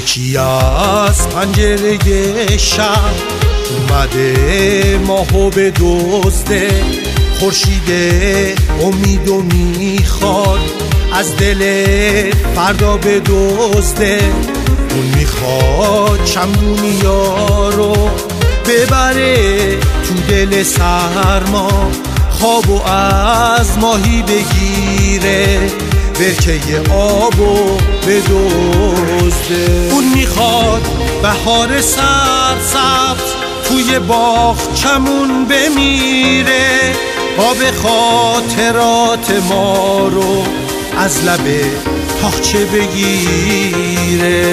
یکی از پنجره شب اومده ماهو به دزده، خورشید امیدو میخواد از دل فردا به دزده. اون میخواد چمدونیا رو ببره تو دل سرما، خوابو از ماهی بگیره، برکه آبو بدزده. اون میخواد بهار سرسبز توی باغچمون بمیره، آب خاطرات ما رو از لب تاقچه بگیره.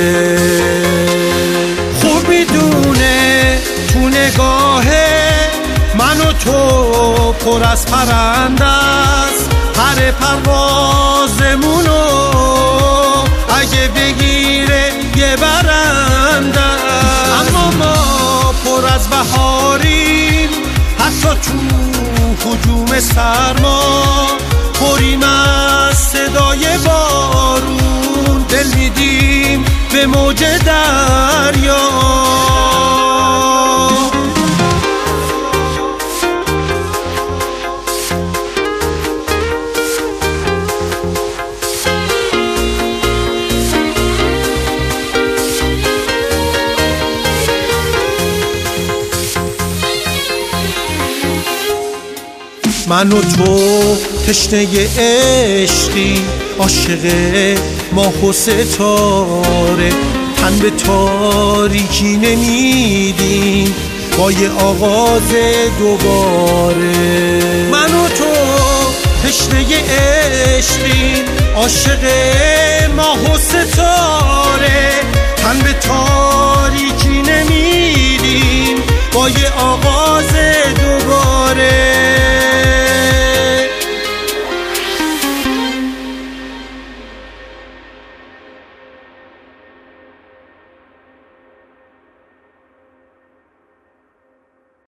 خوب میدونه تو نگاهه من و تو پر از پرنده است، پر پروازمونو اگه بگیره یه برنده است. اما ما پر از بهاریم حتی تو هجوم سرما، پریم از صدای بارون، دل میدیم به موج دریا. من و تو تشنه عشقی، عاشق ماه و ستاره، تن به تاریکی نمیدیم با یه آغاز دوباره. من و تو تشنه عشقی، عاشق ماه و ستاره، تن به تاریکی نمیدیم با یه آغاز